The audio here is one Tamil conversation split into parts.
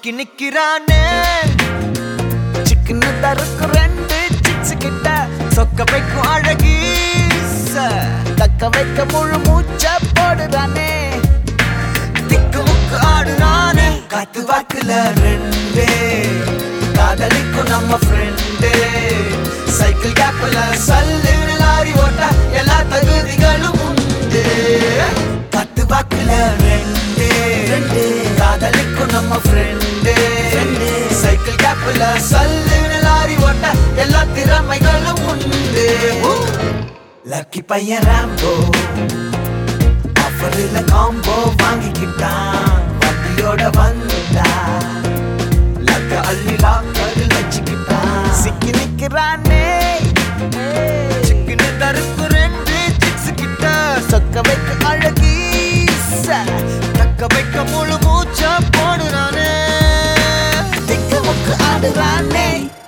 சிக்கி நிக்கிறானே சிக்கன தருக்கு ரெண்டு சிக்ஸ் கிட்ட சொக்க வைக்கும் அழகீச தக்க வைக்க முழு மூச்ச போடுறானே திக்கு முக்கு ஆடுறானே காத்து வாக்குல ரெண்டே காதலிக்கும் நம்ம ஃப்ரெண்டே சைக்கிள் கேப்ல சல்லு லாரி ஓட்ட எல்லா தகுதிகளும் உண்டு காத்து வாக்குல ரெண்டே காதலிக்கும் நம்ம ஃப்ரெண்டே சைக்கிள் கேப்ல சல்லு லாரி ஓட்ட எல்லா திறமைகளும் உண்டு லக்கி பையன் ராம்போ ஆஃபர்ல காம்போ வாங்கிக்கிட்டான் வண்டியோட வந்தா லக்க அள்ளி லாக்கரில் வச்சுக்கிட்டான் சிக்கி நிக்கிறானே சிக்கன தருக்கு ரெண்டு சிக்ஸ் கிட்ட சொக்க வைக்க அழகீச தக்க வைக்க முழு மூச்ச போடுறானே திக்கு முக்கு ஆடுறானே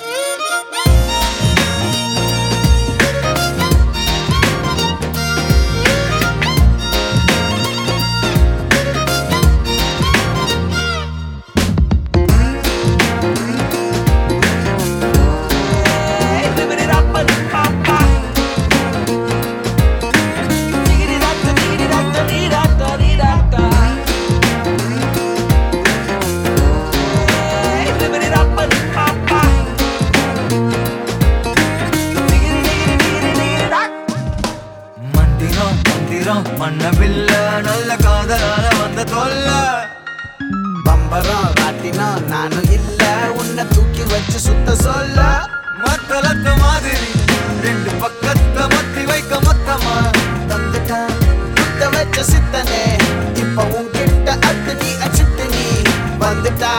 மன்னவில்ல நல்ல காதலால வந்த தொல்ல பம்பரம் ராட்டினா நானும் இல்ல உன்னை தூக்கி வச்சு சுத்த சொல்ல மத்தளத்த மாதிரி ரெண்டு பக்கத்தை மத்தி வைக்க மொத்தமா தந்துட்டான் குத்த வச்ச சித்தனே இப்ப உன்கிட்ட அத்து நீ அச்சிட்டு நீ வந்துட்டா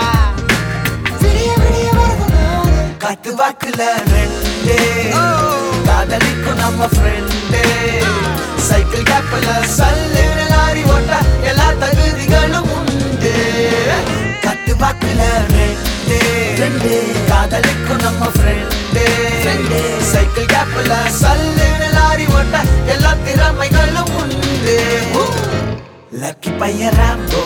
காத்து வாக்குல ரெண்டே காதலிக்கும் நம்ம ஃப்ரெண்டே சைக்கிள் கேப்ல சல்லு லாரி ஓட்ட எல்லா தகுதிகளும் உண்டு கத்து வாக்குல ரெண்டே காதலிக்கும் நம்ம ஃப்ரெண்டே சைக்கிள் கேப்ல சல்லு லாரி ஓட்ட எல்லா திறமைகளும் உண்டு லக்கி பையன் ராம்போ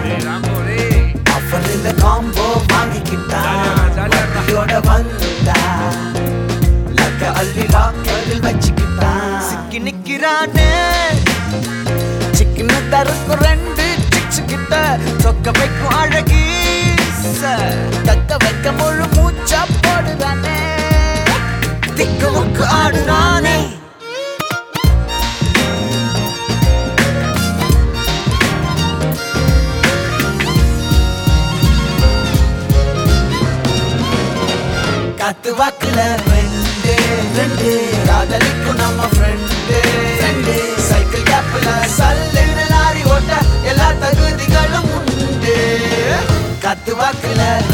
ஆஃபர்ல காம்போ வாங்கிக்கிட்டான் வண்டியோட வந்தா லக்க அள்ளி லாக்கரில் வச்சுக்கிட்டான் சிக்கி நிக்கிறானே சிக்கன தருக்கு ரெண்டு சிக்ஸ் கிட்ட சொக்க வைக்கும் அழகீச தக்க வைக்க முழு மூச்சா போடுறானே திக்கு முக்கு ஆடுறானே காத்து வாக்குல ரெண்டு காதலிக்கும் நம்ம ஃப்ரெண்டே சைக்கிள் கேப்ல சல்லு லாரி ஓட்ட எல்லா தகுதிகளும் உண்டு காத்து வாக்குல